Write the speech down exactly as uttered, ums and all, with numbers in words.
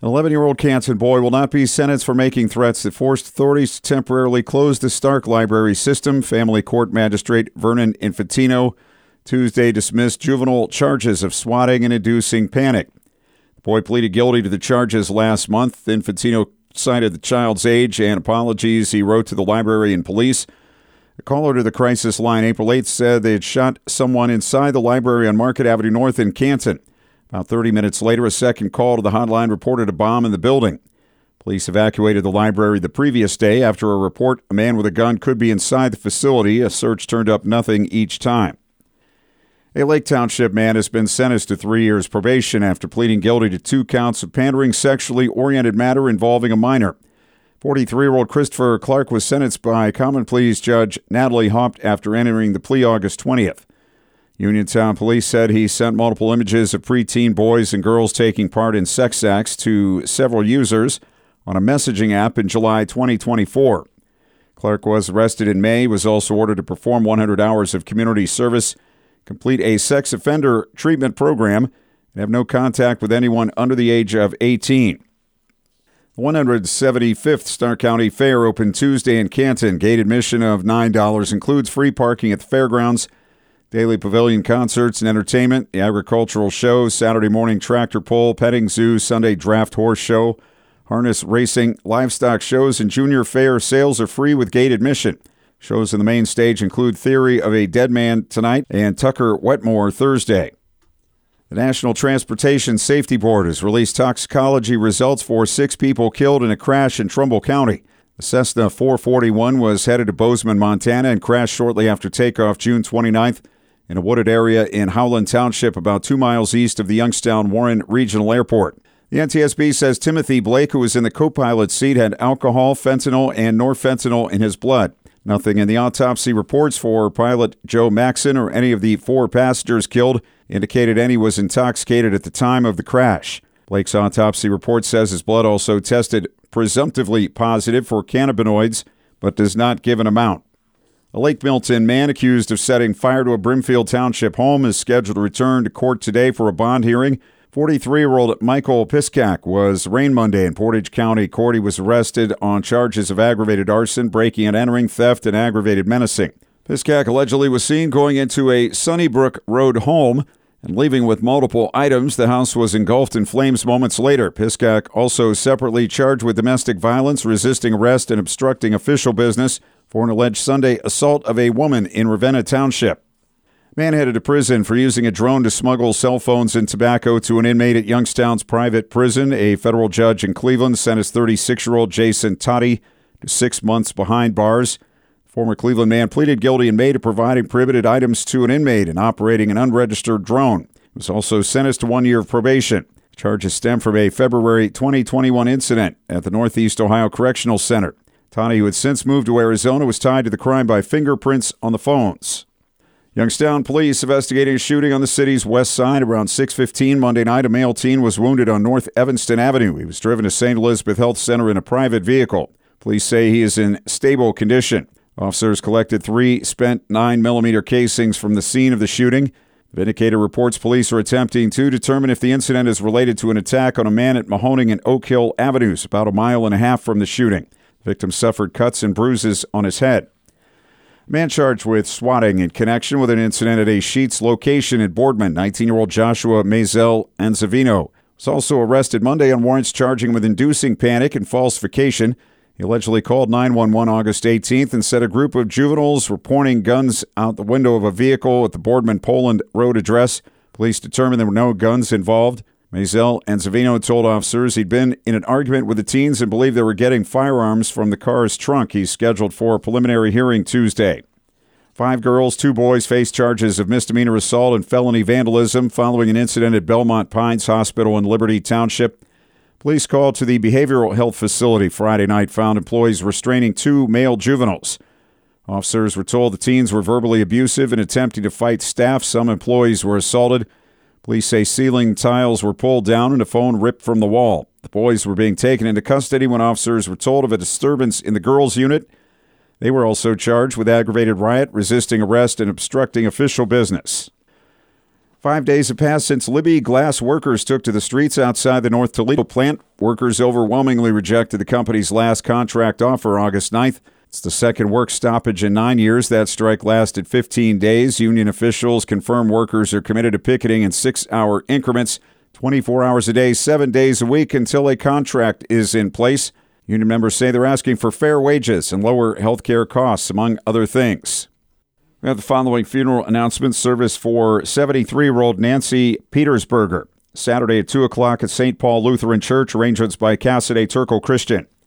An eleven-year-old Canton boy will not be sentenced for making threats that forced authorities to temporarily close the Stark Library system. Family Court Magistrate Vernon Infantino Tuesday dismissed juvenile charges of swatting and inducing panic. The boy pleaded guilty to the charges last month. Infantino cited the child's age and apologies he wrote to the library and police. A caller to the crisis line April eighth said they had shot someone inside the library on Market Avenue North in Canton. About thirty minutes later, a second call to the hotline reported a bomb in the building. Police evacuated the library the previous day after a report a man with a gun could be inside the facility. A search turned up nothing each time. A Lake Township man has been sentenced to three years probation after pleading guilty to two counts of pandering sexually oriented matter involving a minor. forty-three-year-old Christopher Clark was sentenced by Common Pleas Judge Natalie Haupt after entering the plea August twentieth. Uniontown Police said he sent multiple images of preteen boys and girls taking part in sex acts to several users on a messaging app in July twenty twenty-four. Clark was arrested in May, was also ordered to perform one hundred hours of community service, complete a sex offender treatment program, and have no contact with anyone under the age of eighteen. The one hundred seventy-fifth Stark County Fair opened Tuesday in Canton. Gate admission of nine dollars includes free parking at the fairgrounds, daily pavilion concerts and entertainment, the agricultural show, Saturday morning tractor pull, petting zoo, Sunday draft horse show, harness racing, livestock shows, and junior fair sales are free with gate admission. Shows in the main stage include Theory of a Dead Man tonight and Tucker Wetmore Thursday. The National Transportation Safety Board has released toxicology results for six people killed in a crash in Trumbull County. The Cessna four forty-one was headed to Bozeman, Montana, and crashed shortly after takeoff June twenty-ninth in a wooded area in Howland Township, about two miles east of the Youngstown-Warren Regional Airport. The N T S B says Timothy Blake, who was in the co-pilot seat, had alcohol, fentanyl, and norfentanyl in his blood. Nothing in the autopsy reports for pilot Joe Maxson or any of the four passengers killed indicated any was intoxicated at the time of the crash. Blake's autopsy report says his blood also tested presumptively positive for cannabinoids, but does not give an amount. A Lake Milton man accused of setting fire to a Brimfield Township home is scheduled to return to court today for a bond hearing. forty-three-year-old Michael Piskak was arraigned Monday in Portage County Court. He was arrested on charges of aggravated arson, breaking and entering, theft, and aggravated menacing. Piskak allegedly was seen going into a Sunnybrook Road home and leaving with multiple items. The house was engulfed in flames moments later. Piskak also separately charged with domestic violence, resisting arrest, and obstructing official business for an alleged Sunday assault of a woman in Ravenna Township. Man headed to prison for using a drone to smuggle cell phones and tobacco to an inmate at Youngstown's private prison. A federal judge in Cleveland sentenced thirty-six-year-old Jason Toddy to six months behind bars. The former Cleveland man pleaded guilty in May to providing prohibited items to an inmate and operating an unregistered drone. He was also sentenced to one year of probation. Charges stem from a February twenty twenty-one incident at the Northeast Ohio Correctional Center. Toddy, who had since moved to Arizona, was tied to the crime by fingerprints on the phones. Youngstown police investigating a shooting on the city's west side around six fifteen Monday night. A male teen was wounded on North Evanston Avenue. He was driven to Saint Elizabeth Health Center in a private vehicle. Police say he is in stable condition. Officers collected three spent nine millimeter casings from the scene of the shooting. Vindicator reports police are attempting to determine if the incident is related to an attack on a man at Mahoning and Oak Hill Avenues, about a mile and a half from the shooting. The victim suffered cuts and bruises on his head. A man charged with swatting in connection with an incident at a Sheetz location in Boardman, nineteen-year-old Joshua Mazel Anzavino, was also arrested Monday on warrants charging him with inducing panic and falsification. He allegedly called nine one one August eighteenth and said a group of juveniles were pointing guns out the window of a vehicle at the Boardman Poland Road address. Police determined there were no guns involved. Mazel Anzavino told officers he'd been in an argument with the teens and believed they were getting firearms from the car's trunk. He's scheduled for a preliminary hearing Tuesday. Five girls, two boys face charges of misdemeanor assault and felony vandalism following an incident at Belmont Pines Hospital in Liberty Township. Police called to the behavioral health facility Friday night found employees restraining two male juveniles. Officers were told the teens were verbally abusive and attempting to fight staff. Some employees were assaulted. Police say ceiling tiles were pulled down and a phone ripped from the wall. The boys were being taken into custody when officers were told of a disturbance in the girls' unit. They were also charged with aggravated riot, resisting arrest, and obstructing official business. Five days have passed since Libby Glass workers took to the streets outside the North Toledo plant. Workers overwhelmingly rejected the company's last contract offer August ninth. It's the second work stoppage in nine years. That strike lasted fifteen days. Union officials confirm workers are committed to picketing in six-hour increments, twenty-four hours a day, seven days a week until a contract is in place. Union members say they're asking for fair wages and lower health care costs, among other things. We have the following funeral announcement: service for seventy-three-year-old Nancy Petersberger, Saturday at two o'clock at Saint Paul Lutheran Church, arrangements by Cassidy Turkle Christian.